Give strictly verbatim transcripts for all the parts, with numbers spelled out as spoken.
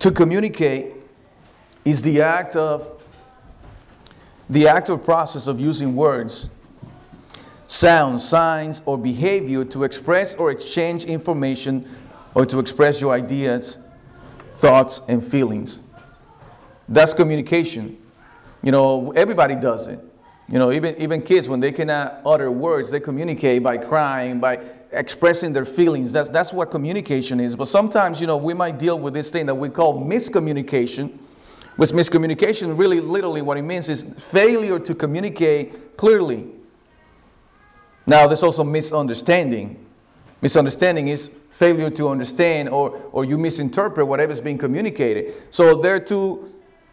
To communicate is the act of the active process of using words, sounds, signs, or behavior to express or exchange information or to express your ideas, thoughts, and feelings. That's communication. You know, everybody does it. You know, even, even kids, when they cannot utter words, they communicate by crying, by expressing their feelings. That's, that's what communication is. But sometimes, you know, we might deal with this thing that we call miscommunication. With miscommunication, really, literally what it means is failure to communicate clearly. Now, there's also misunderstanding. Misunderstanding is failure to understand, or, or you misinterpret whatever's being communicated. So there are two,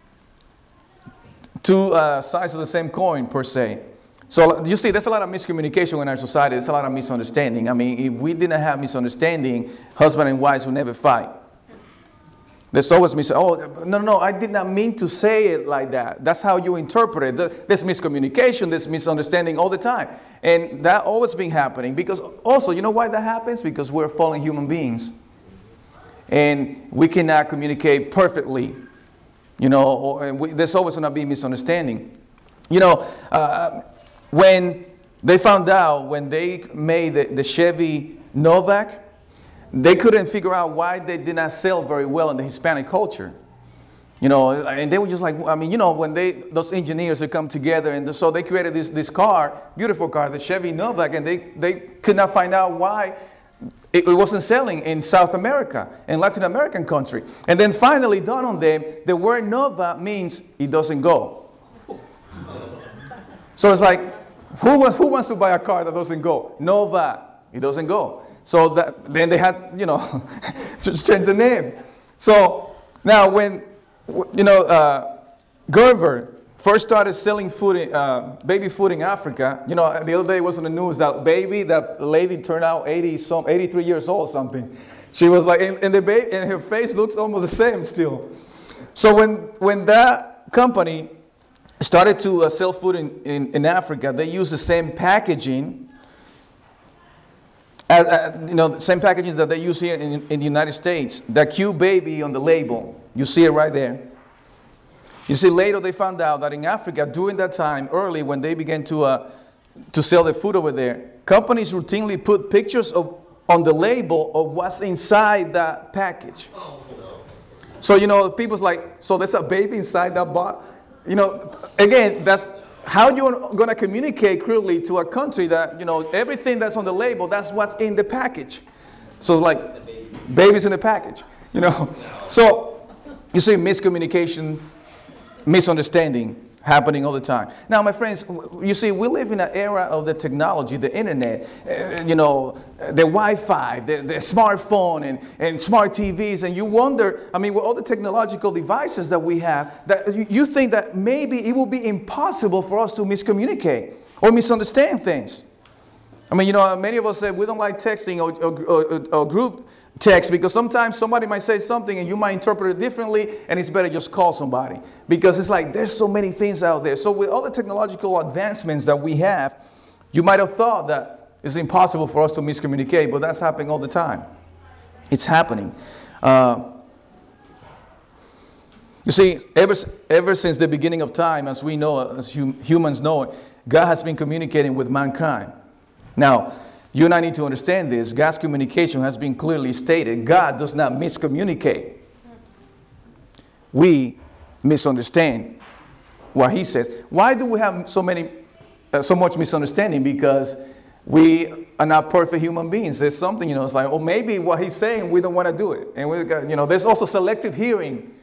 two uh, sides of the same coin, per se. So you see, there's a lot of miscommunication in our society. There's a lot of misunderstanding. I mean, if we didn't have misunderstanding, husband and wives would never fight. There's always mis- oh, no, no, I did not mean to say it like that. That's how you interpret it. There's miscommunication, there's misunderstanding all the time. And that always been happening. Because also, you know why that happens? Because we're fallen human beings. And we cannot communicate perfectly. You know, or, and we, there's always going to be misunderstanding. You know, uh, when they found out, when they made the, the Chevy Novak, they couldn't figure out why they did not sell very well in the Hispanic culture. You know, and they were just like, I mean, you know, when they, those engineers had come together, and so they created this, this car, beautiful car, the Chevy Novak, and they, they could not find out why it, it wasn't selling in South America, in Latin American country. And then finally dawned on them, the word Nova means it doesn't go. So it's like, who wants, who wants to buy a car that doesn't go? Nova, it doesn't go. So that, then they had, you know, just change the name. So now when, you know, uh, Gerber first started selling food, in, uh, baby food in Africa, you know, the other day was on the news that baby, that lady turned out eighty some, eighty-three years old or something. She was like, and, and, the ba- and her face looks almost the same still. So when, when that company started to uh, sell food in, in, in Africa, they used the same packaging. As, uh, you know, the same packaging that they use here in, in the United States. The Q baby on the label. You see it right there. You see, later they found out that in Africa, during that time, early when they began to uh, to sell their food over there, companies routinely put pictures of on the label of what's inside that package. So, you know, people's like, so there's a baby inside that box. You know, again, that's how you're going to communicate clearly to a country that, you know, everything that's on the label, that's what's in the package. So it's like, babies in the package, you know. So you see miscommunication, misunderstanding happening all the time. Now, my friends, you see, we live in an era of the technology, the internet, uh, you know, the Wi-Fi, the, the smartphone, and, and smart T Vs, and you wonder, I mean, with all the technological devices that we have, that you, you think that maybe it will be impossible for us to miscommunicate or misunderstand things. I mean, you know, many of us say we don't like texting or, or, or, or group text because sometimes somebody might say something and you might interpret it differently, and it's better just call somebody because it's like there's so many things out there. So with all the technological advancements that we have, you might have thought that it's impossible for us to miscommunicate, but that's happening all the time. It's happening. Uh, you see, ever, ever since the beginning of time, as we know, as hum, humans know, God has been communicating with mankind. Now, you and I need to understand this. God's communication has been clearly stated. God does not miscommunicate. We misunderstand what He says. Why do we have so many, uh, so much misunderstanding? Because we are not perfect human beings. There's something, you know, it's like, oh, maybe what He's saying, we don't want to do it. And we got, you know, there's also selective hearing.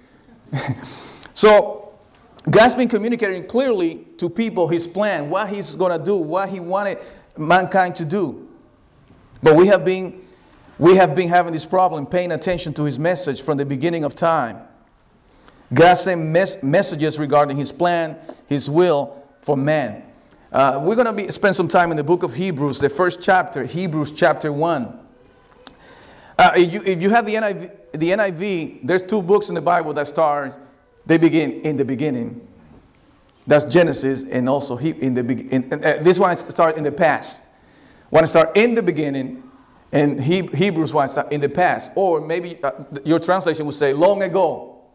So God's been communicating clearly to people His plan, what He's going to do, what He wanted mankind to do. But we have been we have been having this problem paying attention to His message from the beginning of time. God sent mes- messages regarding His plan, His will for man. Uh, we're going to be spend some time in the book of Hebrews, the first chapter, Hebrews chapter one. Uh, if, you, if you have the N I V, the N I V, there's two books in the Bible that start, they begin in the beginning. That's Genesis, and also he, in the in, uh, this one starts in the past. Want to start in the beginning, and he, Hebrews want to start in the past. Or maybe uh, your translation would say long ago.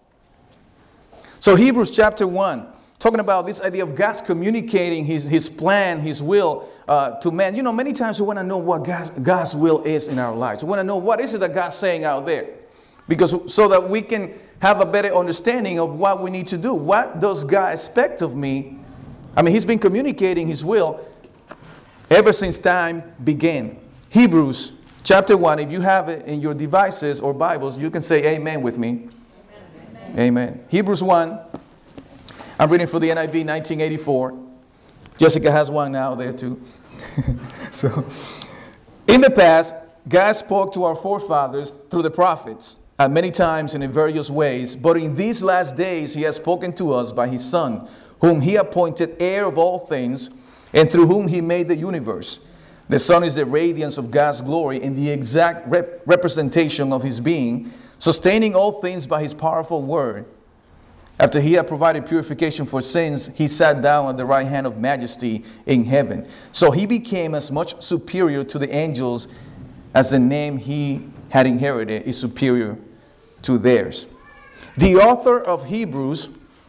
So Hebrews chapter one, talking about this idea of God's communicating his, his plan, his will uh, to man. You know, many times we want to know what God's, God's will is in our lives. We want to know what is it that God's saying out there. Because so that we can have a better understanding of what we need to do. What does God expect of me? I mean, he's been communicating his will ever since time began. Hebrews chapter one, if you have it in your devices or Bibles, you can say amen with me. Amen. Amen. Hebrews one, I'm reading for the N I V nineteen eighty-four. Jessica has one now there too. So, in the past, God spoke to our forefathers through the prophets at many times and in various ways, but in these last days he has spoken to us by his Son, whom he appointed heir of all things, and through whom he made the universe. The Son is the radiance of God's glory and the exact rep- representation of his being, sustaining all things by his powerful word. After he had provided purification for sins, he sat down at the right hand of majesty in heaven. So he became as much superior to the angels as the name he had inherited is superior to theirs. The author of Hebrews,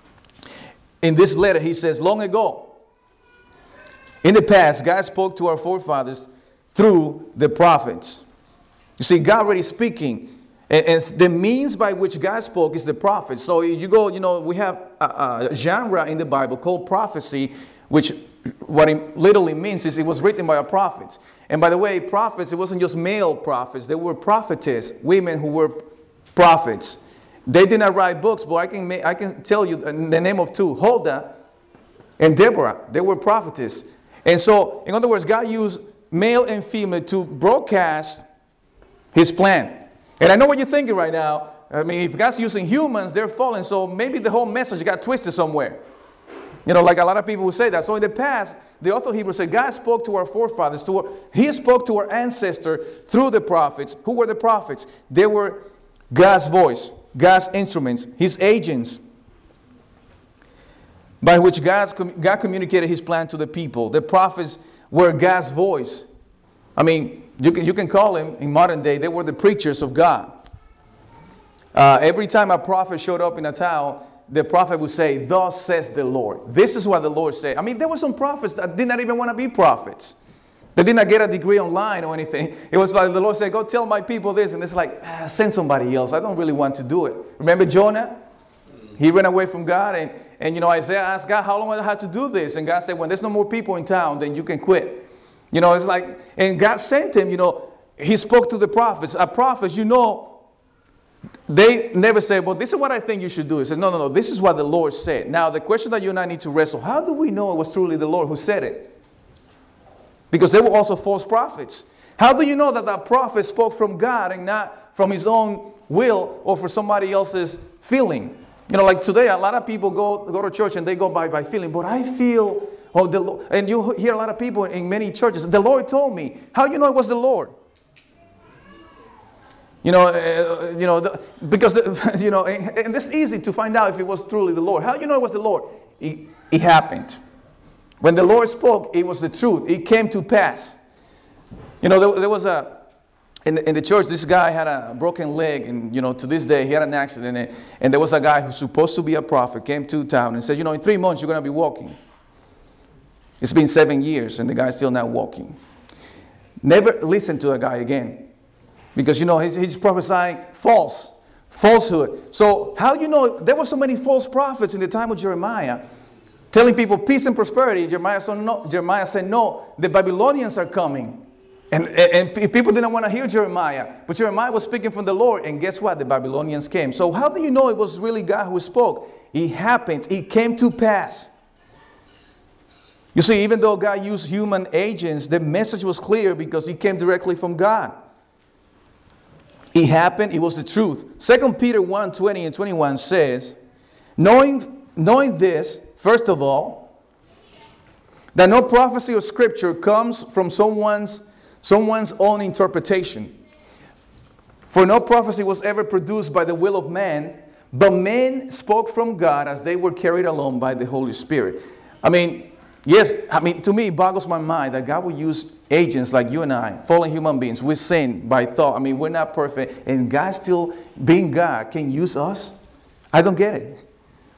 in this letter, he says, long ago, in the past, God spoke to our forefathers through the prophets. You see, God already speaking. And, and the means by which God spoke is the prophets. So you go, you know, we have a, a genre in the Bible called prophecy, which what it literally means is it was written by a prophet. And by the way, prophets, it wasn't just male prophets. They were prophetess, women who were prophets. They did not write books, but I can, I can tell you the name of two, Huldah and Deborah. They were prophetess. And so, in other words, God used male and female to broadcast his plan. And I know what you're thinking right now. I mean, if God's using humans, they're fallen. So maybe the whole message got twisted somewhere. You know, like a lot of people will say that. So in the past, the author of Hebrews said, God spoke to our forefathers. To our, he spoke to our ancestor through the prophets. Who were the prophets? They were God's voice, God's instruments, his agents, by which God's, God communicated his plan to the people. The prophets were God's voice. I mean, you can, you can call them, in modern day, they were the preachers of God. Uh, every time a prophet showed up in a town, the prophet would say, thus says the Lord. This is what the Lord said. I mean, there were some prophets that did not even want to be prophets. They did not get a degree online or anything. It was like the Lord said, go tell my people this. And it's like, ah, send somebody else. I don't really want to do it. Remember Jonah? He ran away from God. And, and you know, Isaiah asked God, how long will I have to do this? And God said, when there's no more people in town, then you can quit. You know, it's like, and God sent him, you know, he spoke to the prophets. A prophets, you know, they never say, well, this is what I think you should do. He said, no, no, no, this is what the Lord said. Now, the question that you and I need to wrestle, how do we know it was truly the Lord who said it? Because there were also false prophets. How do you know that that prophet spoke from God and not from his own will or for somebody else's feeling? You know, like today, a lot of people go, go to church and they go by, by feeling, but I feel, oh, the Lord. And you hear a lot of people in many churches, the Lord told me. How do you know it was the Lord? You know, uh, you know, the, because, the, you know, and, and it's easy to find out if it was truly the Lord. How do you know it was the Lord? It, it happened. When the Lord spoke, it was the truth. It came to pass. You know, there, there was a, in the, in the church, this guy had a broken leg. And, you know, to this day, he had an accident. And, and there was a guy who's supposed to be a prophet, came to town and said, you know, in three months, you're going to be walking. It's been seven years, and the guy's still not walking. Never listen to a guy again. Because, you know, he's, he's prophesying false, falsehood. So how do you know there were so many false prophets in the time of Jeremiah telling people peace and prosperity? Jeremiah said no, Jeremiah said, no, the Babylonians are coming. And, and, and people didn't want to hear Jeremiah. But Jeremiah was speaking from the Lord. And guess what? The Babylonians came. So how do you know it was really God who spoke? It happened. It came to pass. You see, even though God used human agents, the message was clear because it came directly from God. It happened. It was the truth. Second Peter one, twenty and twenty-one says, knowing, knowing this, first of all, that no prophecy or scripture comes from someone's, someone's own interpretation. For no prophecy was ever produced by the will of man, but men spoke from God as they were carried along by the Holy Spirit. I mean, yes, I mean, to me, it boggles my mind that God will use agents like you and I, fallen human beings. We sin by thought. I mean, we're not perfect. And God still, being God, can use us? I don't get it.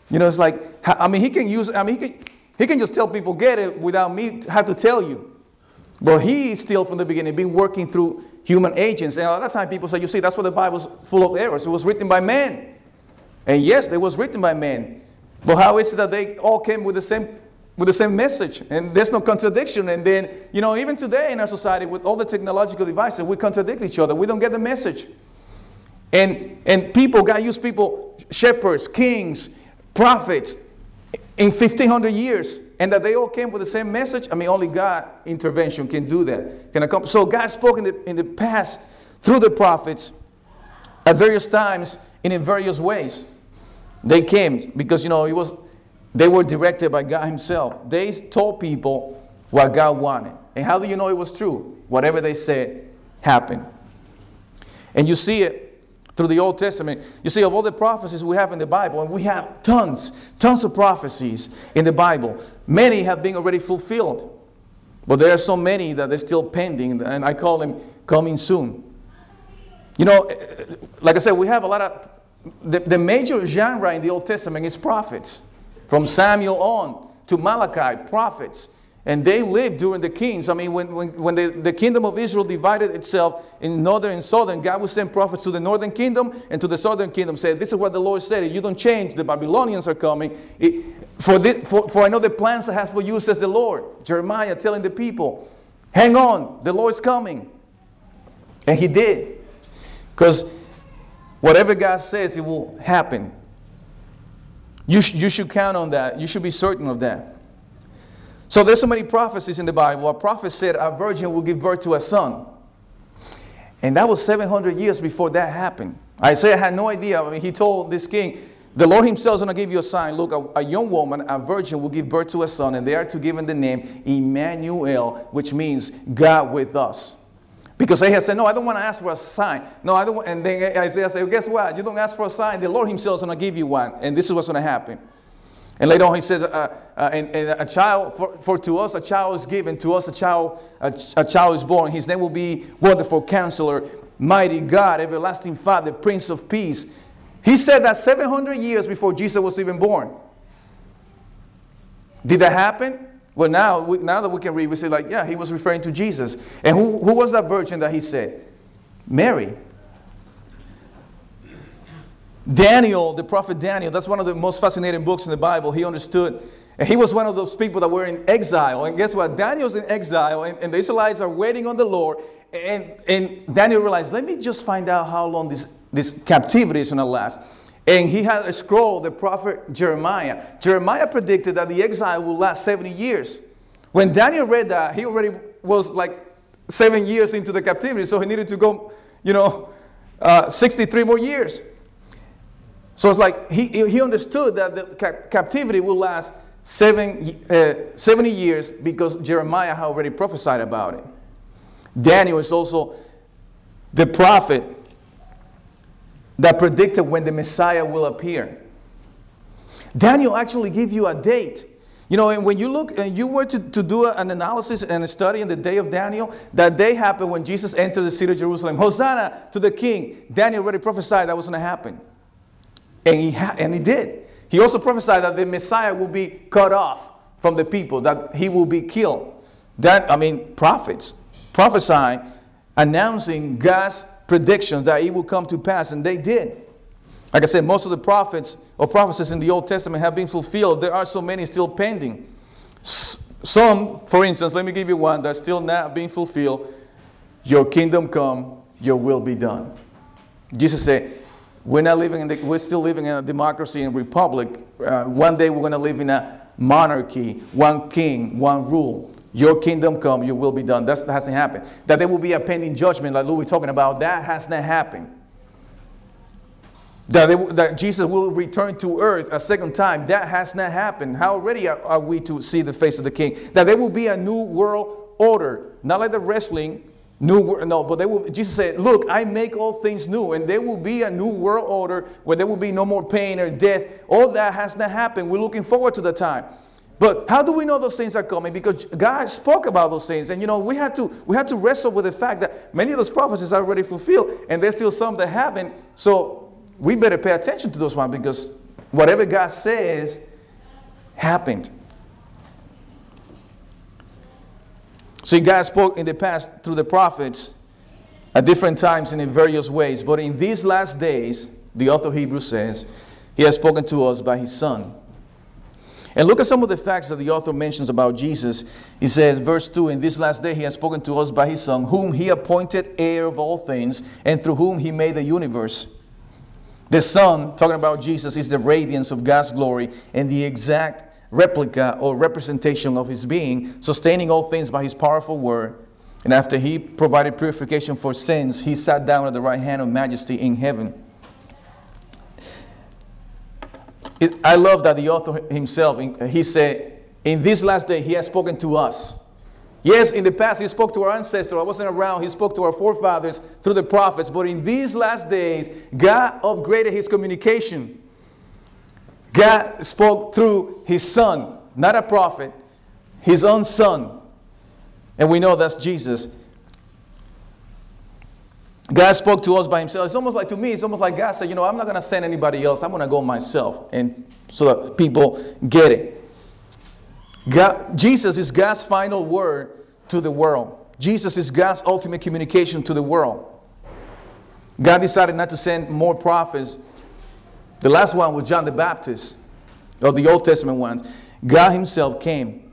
You know, it's like, I mean, he can use, I mean, he can, he can just tell people, get it, without me have to tell you. But he still, from the beginning, been working through human agents. And a lot of times people say, you see, that's why the Bible's full of errors. It was written by men. And yes, it was written by men. But how is it that they all came with the same with the same message? And there's no contradiction. And then, you know, even today in our society, with all the technological devices, we contradict each other. We don't get the message. And, and people, God used people, shepherds, kings, prophets, in fifteen hundred years, and that they all came with the same message. I mean, only God intervention can do that. Can accomplish. So God spoke in the, in the past through the prophets at various times and in various ways. They came because, you know, it was, they were directed by God himself. They told people what God wanted. And how do you know it was true? Whatever they said happened. And you see it through the Old Testament. You see, of all the prophecies we have in the Bible, and we have tons, tons of prophecies in the Bible, many have been already fulfilled. But there are so many that they're still pending, and I call them coming soon. You know, like I said, we have a lot of, the, the major genre in the Old Testament is prophets. From Samuel on to Malachi, prophets. And they lived during the kings. I mean, when, when, when the, the kingdom of Israel divided itself in northern and southern, God would send prophets to the northern kingdom and to the southern kingdom. Say, this is what the Lord said. If you don't change, the Babylonians are coming. It, for, the, for, for I know the plans I have for you, says the Lord. Jeremiah telling the people, hang on, the Lord's coming. And he did. Because whatever God says, it will happen. You, sh- you should count on that. You should be certain of that. So there's so many prophecies in the Bible. A prophet said a virgin will give birth to a son. And that was seven hundred years before that happened. Isaiah had no idea. I mean, he told this king, the Lord himself is going to give you a sign. Look, a, a young woman, a virgin, will give birth to a son, and they are to give him the name Emmanuel, which means God with us. Because Ahaz said, no, I don't want to ask for a sign. No, I don't want. And then Isaiah said, well, guess what? You don't ask for a sign. The Lord himself is going to give you one. And this is what's going to happen. And later on he says, uh, uh, and, and a child, for, for to us a child is given, to us a child, a, a child is born. His name will be Wonderful Counselor, Mighty God, Everlasting Father, Prince of Peace. He said that seven hundred years before Jesus was even born. Did that happen? Well, now, we, now that we can read, we say like, yeah, he was referring to Jesus. And who, who was that virgin that he said? Mary. Daniel, the prophet Daniel, that's one of the most fascinating books in the Bible. He understood. And he was one of those people that were in exile. And guess what? Daniel's in exile, and, and the Israelites are waiting on the Lord. And, and Daniel realized, let me just find out how long this, this captivity is going to last. And he had a scroll, the prophet Jeremiah. Jeremiah predicted that the exile will last seventy years. When Daniel read that, he already was like seven years into the captivity. So he needed to go, you know, uh, sixty-three more years. So it's like he, he understood that the ca- captivity will last seven, uh, seventy years because Jeremiah had already prophesied about it. Daniel is also the prophet that predicted when the Messiah will appear. Daniel actually gives you a date. You know, and when you look, and you were to, to do an analysis and a study in the day of Daniel, that day happened when Jesus entered the city of Jerusalem. Hosanna to the King. Daniel already prophesied that was going to happen. And he, ha- and he did. He also prophesied that the Messiah will be cut off from the people, that he will be killed. That, I mean, prophets prophesying, announcing God's predictions that it will come to pass, and they did. Like I said, most of the prophets or prophecies in the Old Testament have been fulfilled. There are so many still pending. S- some, for instance, let me give you one that's still not being fulfilled. Your kingdom come, your will be done. Jesus said, We're not living in the, we're still living in a democracy and republic. Uh, one day we're going to live in a monarchy, one king, one rule. Your kingdom come, your will be done. That's, that hasn't happened. That there will be a pending judgment, like Louis talking about, that has not happened. That, they, that Jesus will return to earth a second time, that has not happened. How ready are, are we to see the face of the King? That there will be a new world order, not like the wrestling. New, no, but they will, Jesus said, look, I make all things new, and there will be a new world order where there will be no more pain or death. All that has not happened. We're looking forward to the time. But how do we know those things are coming? Because God spoke about those things. And, you know, we had to we had to wrestle with the fact that many of those prophecies are already fulfilled, and there's still some that haven't. So we better pay attention to those ones because whatever God says happened. See, God spoke in the past through the prophets at different times and in various ways. But in these last days, the author of Hebrews says, He has spoken to us by His Son. And look at some of the facts that the author mentions about Jesus. He says, verse two, in this last day He has spoken to us by His Son, whom He appointed heir of all things, and through whom He made the universe. The Son, talking about Jesus, is the radiance of God's glory and the exact replica or representation of His being, sustaining all things by His powerful word. And after He provided purification for sins, He sat down at the right hand of majesty in heaven. It, I love that the author himself, he said, in this last day He has spoken to us. Yes, in the past He spoke to our ancestors. I wasn't around. He spoke to our forefathers through the prophets. But in these last days, God upgraded His communication. God spoke through His Son, not a prophet, His own Son. And we know that's Jesus. God spoke to us by Himself. It's almost like, to me, it's almost like God said, you know, I'm not going to send anybody else. I'm going to go myself. And so that people get it. God, Jesus is God's final word to the world. Jesus is God's ultimate communication to the world. God decided not to send more prophets. The last one was John the Baptist, of the Old Testament ones. God Himself came.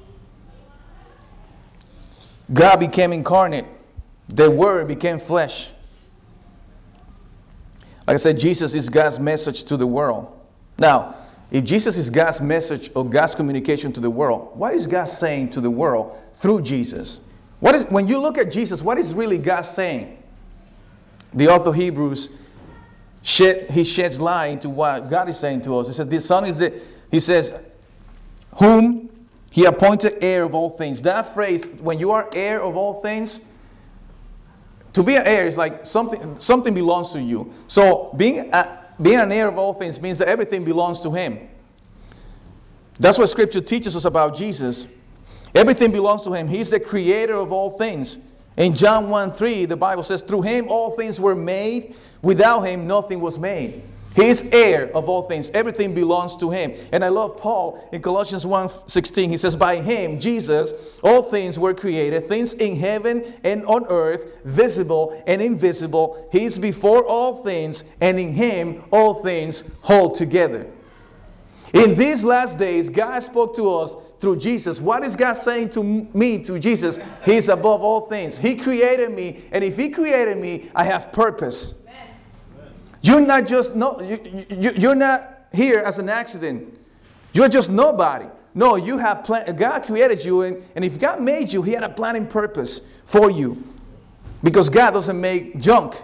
God became incarnate. The Word became flesh. Like I said, Jesus is God's message to the world. Now, if Jesus is God's message or God's communication to the world, what is God saying to the world through Jesus? What is, when you look at Jesus, what is really God saying? The author of Hebrews, shed, he sheds light into what God is saying to us. He said, the Son is the, he says, whom He appointed heir of all things. That phrase, when you are heir of all things, to be an heir is like something, something belongs to you. So being a, being an heir of all things means that everything belongs to Him. That's what Scripture teaches us about Jesus. Everything belongs to Him. He's the creator of all things. In John one three, the Bible says, through Him all things were made. Without Him nothing was made. He is heir of all things. Everything belongs to Him. And I love Paul in Colossians one sixteen. He says, by Him, Jesus, all things were created, things in heaven and on earth, visible and invisible. He is before all things, and in Him all things hold together. In these last days, God spoke to us through Jesus. What is God saying to me, to Jesus? He's above all things. He created me, and if He created me, I have purpose. You're not just no, you, you, you're not here as an accident. You're just nobody. No, you have plan. God created you, and, and if God made you, He had a plan and purpose for you. Because God doesn't make junk.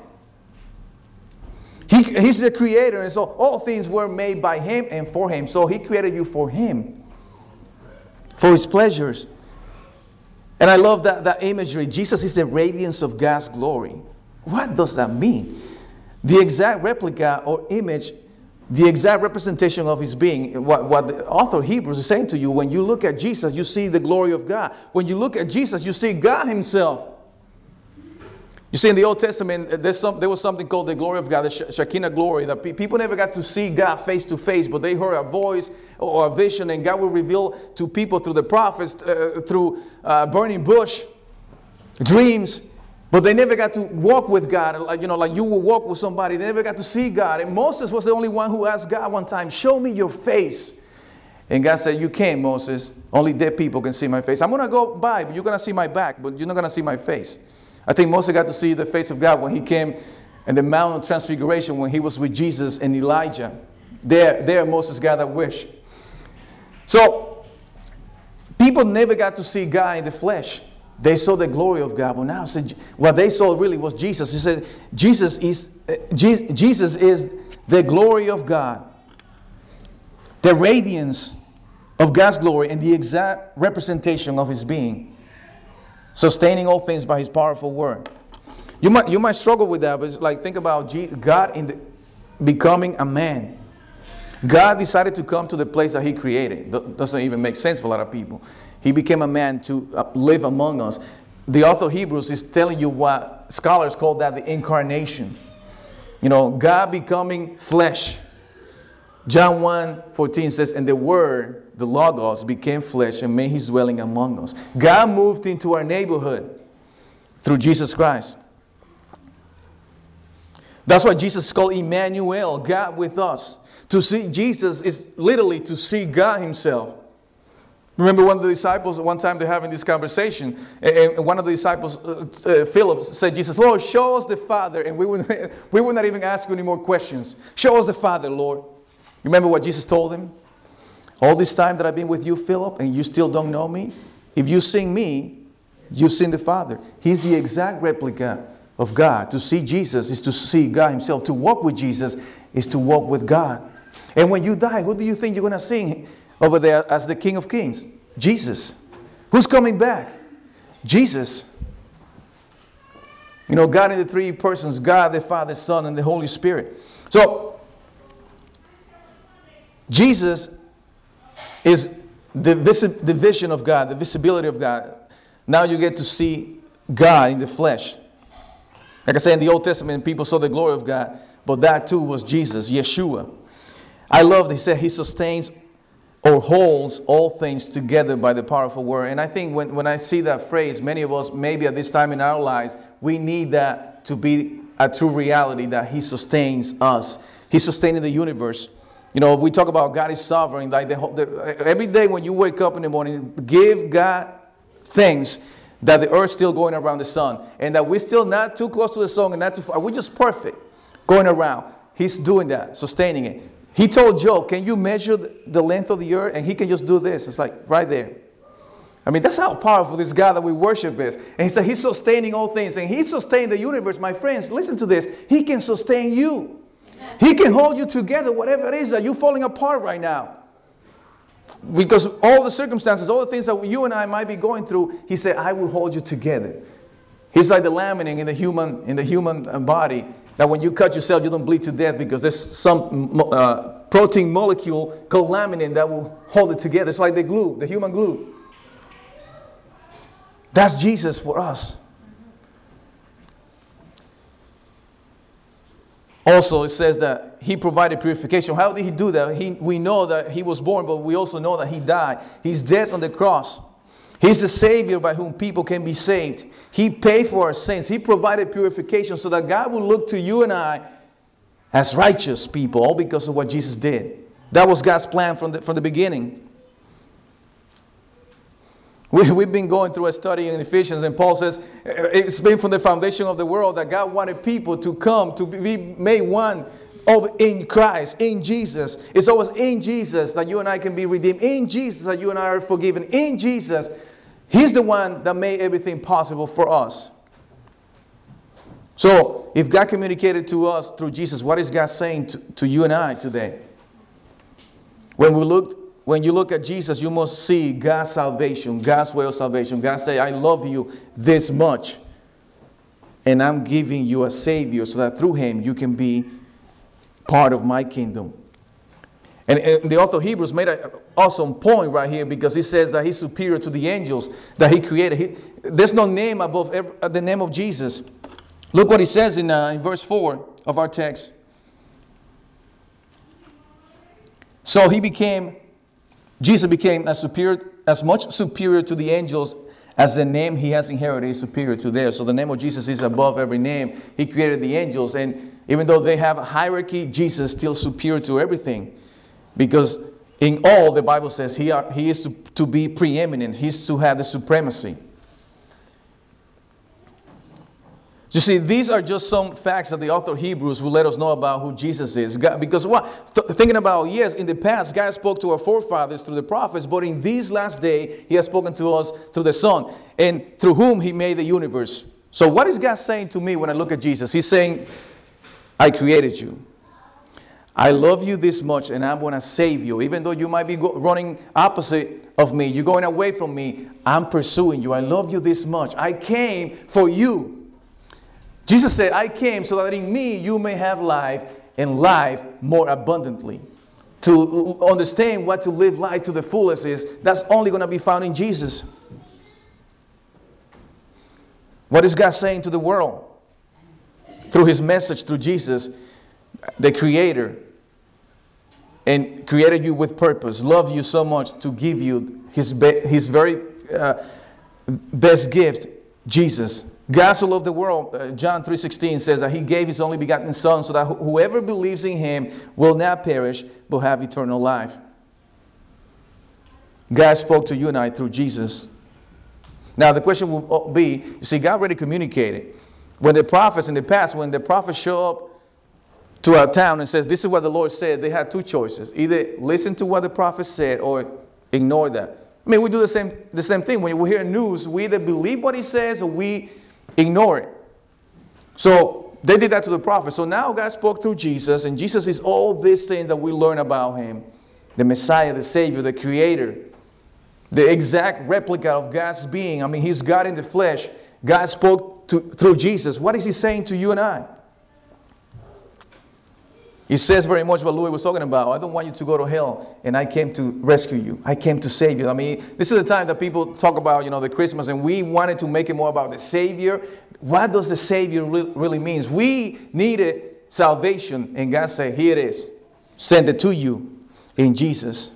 He, he's the creator, and so all things were made by Him and for Him. So He created you for Him, for His pleasures. And I love that, that imagery. Jesus is the radiance of God's glory. What does that mean? The exact replica or image, the exact representation of His being. What, what the author of Hebrews is saying to you, when you look at Jesus, you see the glory of God. When you look at Jesus, you see God Himself. You see, in the Old Testament, there's some, there was something called the glory of God, the Shekinah glory, that pe- people never got to see God face to face, but they heard a voice or a vision, and God will reveal to people through the prophets, uh, through uh, burning bush, dreams. But they never got to walk with God. Like, you know, like you will walk with somebody. They never got to see God. And Moses was the only one who asked God one time, show me your face. And God said, you can't, Moses. Only dead people can see my face. I'm going to go by, but you're going to see my back, but you're not going to see my face. I think Moses got to see the face of God when he came in the Mount of Transfiguration, when he was with Jesus and Elijah. There, there Moses got that wish. So, people never got to see God in the flesh. They saw the glory of God. But now said, what they saw really was Jesus. He said, Jesus is, uh, Jesus is the glory of God. The radiance of God's glory and the exact representation of His being. Sustaining all things by His powerful word. You might, you might struggle with that, but it's like, think about Jesus, God in the, becoming a man. God decided to come to the place that He created. That doesn't even make sense for a lot of people. He became a man to live among us. The author of Hebrews is telling you what scholars call that the incarnation. You know, God becoming flesh. John one fourteen says, and the Word, the Logos, became flesh and made his dwelling among us. God moved into our neighborhood through Jesus Christ. That's why Jesus is called Emmanuel, God with us. To see Jesus is literally to see God himself. Remember one of the disciples, one time they're having this conversation, and one of the disciples, uh, Philip, said, Jesus, Lord, show us the Father, and we would, we would not even ask you any more questions. Show us the Father, Lord. Remember what Jesus told him? All this time that I've been with you, Philip, and you still don't know me? If you seen me, you've seen the Father. He's the exact replica of God. To see Jesus is to see God himself. To walk with Jesus is to walk with God. And when you die, who do you think you're going to see over there as the King of Kings? Jesus. Who's coming back? Jesus. You know, God in the three persons, God the Father, Son, and the Holy Spirit. So, Jesus is the, visi- the vision of God, the visibility of God. Now you get to see God in the flesh. Like I said, in the Old Testament, people saw the glory of God, but that too was Jesus, Yeshua. I love that he said he sustains or holds all things together by the powerful word. And I think when, when I see that phrase, many of us, maybe at this time in our lives, we need that to be a true reality, that he sustains us. He's sustaining the universe. You know, we talk about God is sovereign. Like the, the, every day when you wake up in the morning, give God thanks that the earth's still going around the sun, and that we're still not too close to the sun and not too far. We're just perfect going around. He's doing that, sustaining it. He told Job, can you measure the length of the earth? And he can just do this. It's like right there. I mean, that's how powerful this God that we worship is. And he said he's sustaining all things. And he sustained the universe. My friends, listen to this. He can sustain you. He can hold you together, whatever it is that you're falling apart right now. Because all the circumstances, all the things that you and I might be going through, he said, I will hold you together. He's like the laminin in the human, in the human body. That when you cut yourself, you don't bleed to death because there's some uh, protein molecule called laminin that will hold it together. It's like the glue, the human glue. That's Jesus for us. Also, it says that he provided purification. How did he do that? He, we know that he was born, but we also know that he died. His death on the cross. He's the Savior by whom people can be saved. He paid for our sins. He provided purification so that God will look to you and I as righteous people, all because of what Jesus did. That was God's plan from the, from the beginning. We, we've been going through a study in Ephesians, and Paul says it's been from the foundation of the world that God wanted people to come, to be made one in Christ, in Jesus. It's always in Jesus that you and I can be redeemed. In Jesus that you and I are forgiven. In Jesus, he's the one that made everything possible for us. So, if God communicated to us through Jesus, what is God saying to, to you and I today? When we look, when you look at Jesus, you must see God's salvation, God's way of salvation. God say, I love you this much, and I'm giving you a Savior so that through him you can be part of my kingdom. And, and the author of Hebrews made an awesome point right here, because he says that he's superior to the angels that he created. He, there's no name above every, uh, the name of Jesus. Look what he says in, uh, in verse four of our text. So he became, Jesus became as superior, as much superior to the angels as the name he has inherited is superior to theirs. So the name of Jesus is above every name. He created the angels, and even though they have a hierarchy, Jesus is still superior to everything. Because in all, the Bible says he, are, he is to, to be preeminent. He is to have the supremacy. You see, these are just some facts that the author of Hebrews will let us know about who Jesus is. God, because what? Th- thinking about, yes, in the past, God spoke to our forefathers through the prophets, but in these last days, he has spoken to us through the Son, and through whom he made the universe. So what is God saying to me when I look at Jesus? He's saying, I created you. I love you this much, and I'm going to save you. Even though you might be go- running opposite of me, you're going away from me, I'm pursuing you. I love you this much. I came for you. Jesus said, I came so that in me you may have life, and life more abundantly. To understand what to live life to the fullest is, that's only going to be found in Jesus. What is God saying to the world? Through his message, through Jesus, the Creator. and created you with purpose, loved you so much to give you his, be- his very uh, best gift, Jesus. God so loved the world, uh, John three sixteen says that he gave his only begotten Son so that wh- whoever believes in him will not perish but have eternal life. God spoke to you and I through Jesus. Now the question will be, you see, God already communicated. When the prophets in the past, when the prophets show up to a town and says, this is what the Lord said, they had two choices. Either listen to what the prophet said or ignore that. I mean, we do the same, the same thing. When we hear news, we either believe what he says or we ignore it. So they did that to the prophet. So now God spoke through Jesus, and Jesus is all these things that we learn about him. The Messiah, the Savior, the Creator, the exact replica of God's being. I mean, he's God in the flesh. God spoke to, through Jesus. What is he saying to you and I? He says very much what Louis was talking about. I don't want you to go to hell, and I came to rescue you. I came to save you. I mean, this is the time that people talk about, you know, the Christmas, and we wanted to make it more about the Savior. What does the Savior re- really mean? We needed salvation, and God said, here it is. Send it to you in Jesus.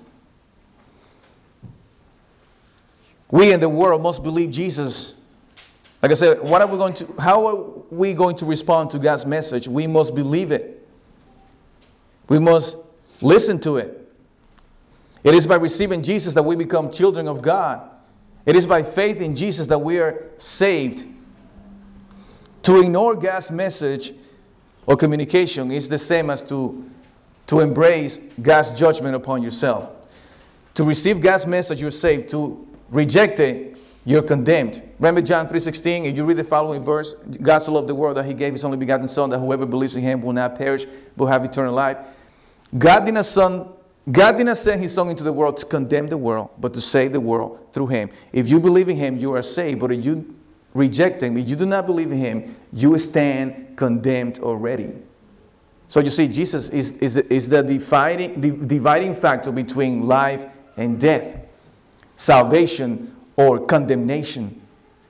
We in the world must believe Jesus. Like I said, what are we going to, how are we going to respond to God's message? We must believe it. We must listen to it. It is by receiving Jesus that we become children of God. It is by faith in Jesus that we are saved. To ignore God's message or communication is the same as to, to embrace God's judgment upon yourself. To receive God's message, you're saved. To reject it, you're condemned. Remember John three sixteen, if you read the following verse, God so loved the world that he gave his only begotten Son, that whoever believes in him will not perish, but have eternal life. God did not son, God did not send his Son into the world to condemn the world, but to save the world through him. If you believe in him, you are saved. But if you reject him, if you do not believe in him, you stand condemned already. So you see, Jesus is, is, is the dividing, the dividing factor between life and death, salvation or condemnation.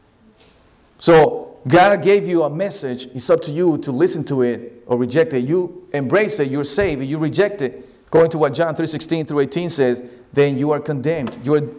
So God gave you a message. It's up to you to listen to it or reject it. You embrace it, you're saved. If you reject it, going to what John three sixteen through eighteen says, then you are condemned. You are...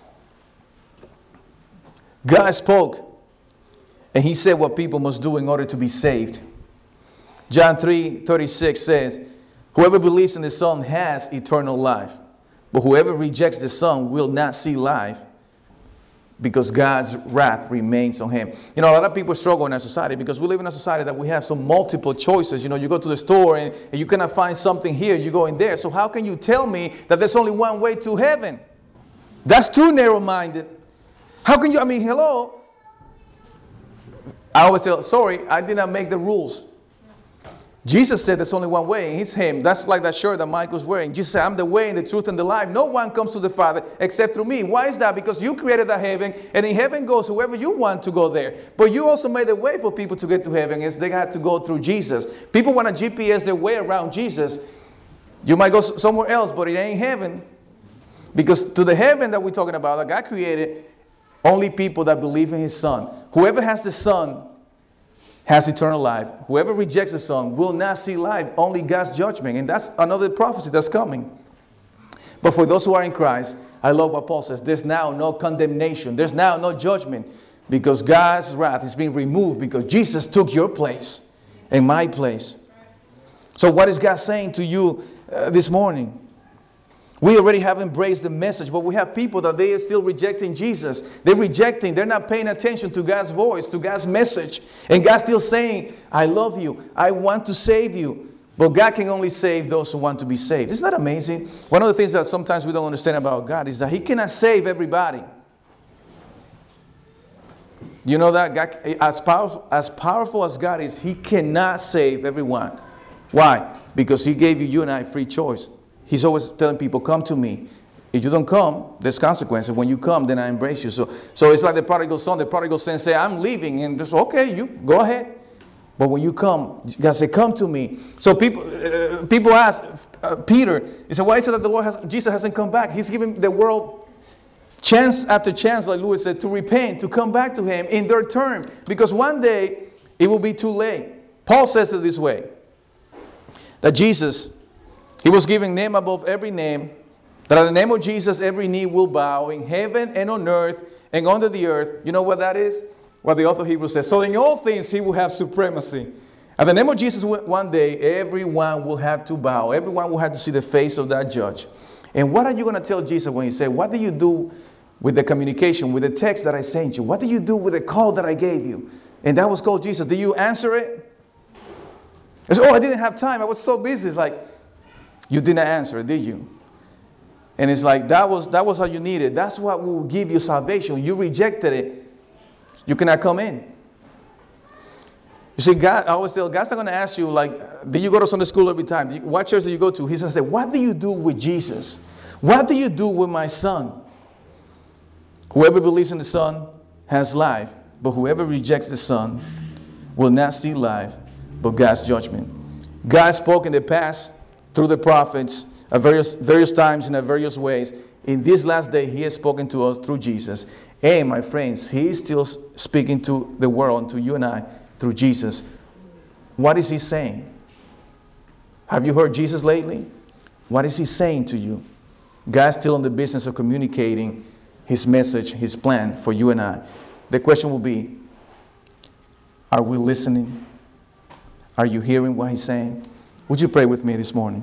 God spoke, and he said what people must do in order to be saved. John three thirty-six says, whoever believes in the Son has eternal life, but whoever rejects the Son will not see life, because God's wrath remains on him. You know, a lot of people struggle in our society because we live in a society that we have some multiple choices. You know, you go to the store and, and you cannot find something here, you go in there. So how can you tell me that there's only one way to heaven? That's too narrow-minded. How can you, I mean, hello? I always tell, sorry, I did not make the rules. Jesus said there's only one way, and it's him. That's like that shirt that Mike was wearing. Jesus said, I'm the way and the truth and the life. No one comes to the Father except through me. Why is that? Because you created the heaven, and in heaven goes whoever you want to go there. But you also made a way for people to get to heaven, is they had to go through Jesus. People want to G P S their way around Jesus. You might go somewhere else, but it ain't heaven. Because to the heaven that we're talking about, that God created, only people that believe in his Son. Whoever has the Son has eternal life. Whoever rejects the Son will not see life, only God's judgment. And that's another prophecy that's coming. But for those who are in Christ, I love what Paul says, there's now no condemnation. There's now no judgment, because God's wrath is being removed because Jesus took your place and my place. So what is God saying to you uh, this morning? We already have embraced the message, but we have people that they are still rejecting Jesus. They're rejecting, they're not paying attention to God's voice, to God's message. And God's still saying, I love you, I want to save you. But God can only save those who want to be saved. Isn't that amazing? One of the things that sometimes we don't understand about God is that he cannot save everybody. You know that? God, as powerful, as powerful as God is, he cannot save everyone. Why? Because he gave you, you and I, free choice. He's always telling people, come to me. If you don't come, there's consequences. When you come, then I embrace you. So, so it's like the prodigal son. The prodigal son say, I'm leaving. And just, okay, you go ahead. But when you come, God say, come to me. So people uh, people ask uh, Peter, he said, why is it that the Lord has, Jesus hasn't come back? He's giving the world chance after chance, like Lewis said, to repent, to come back to him in their turn. Because one day, it will be too late. Paul says it this way, that Jesus He was given name above every name, that at the name of Jesus every knee will bow in heaven and on earth and under the earth. You know what that is? What the author of Hebrews says. So in all things he will have supremacy. At the name of Jesus one day everyone will have to bow. Everyone will have to see the face of that judge. And what are you going to tell Jesus when you say, what do you do with the communication, with the text that I sent you? What do you do with the call that I gave you? And that was called Jesus. Did you answer it? It's, oh, I didn't have time. I was so busy. It's like, you didn't answer it, did you? And it's like, that was, that was how you needed. That's what will give you salvation. You rejected it. You cannot come in. You see, God, I always tell, God's not going to ask you, like, did you go to Sunday school every time? You, what church do you go to? He's going to say, what do you do with Jesus? What do you do with my son? Whoever believes in the Son has life, but whoever rejects the Son will not see life, but God's judgment. God spoke in the past through the prophets at various, various times and in various ways. In this last day, he has spoken to us through Jesus. And my friends, he is still speaking to the world and to you and I through Jesus. What is he saying? Have you heard Jesus lately? What is he saying to you? God's still in the business of communicating his message, his plan for you and I. The question will be, are we listening? Are you hearing what he's saying? Would you pray with me this morning?